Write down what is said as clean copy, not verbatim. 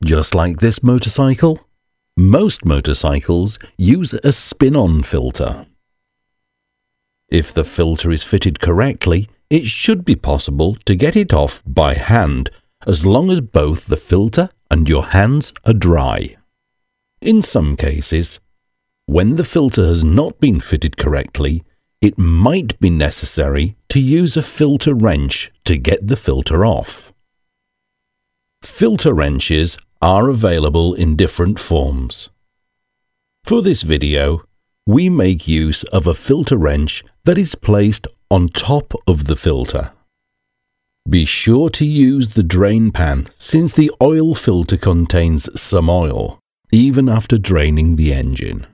Just like this motorcycle, most motorcycles use a spin-on filter. If the filter is fitted correctly, it should be possible to get it off by hand as long as both the filter and your hands are dry. In some cases, when the filter has not been fitted correctly, it might be necessary to use a filter wrench to get the filter off. Filter wrenches are available in different forms. For this video, we make use of a filter wrench that is placed on top of the filter. Be sure to use the drain pan since the oil filter contains some oil, even after draining the engine.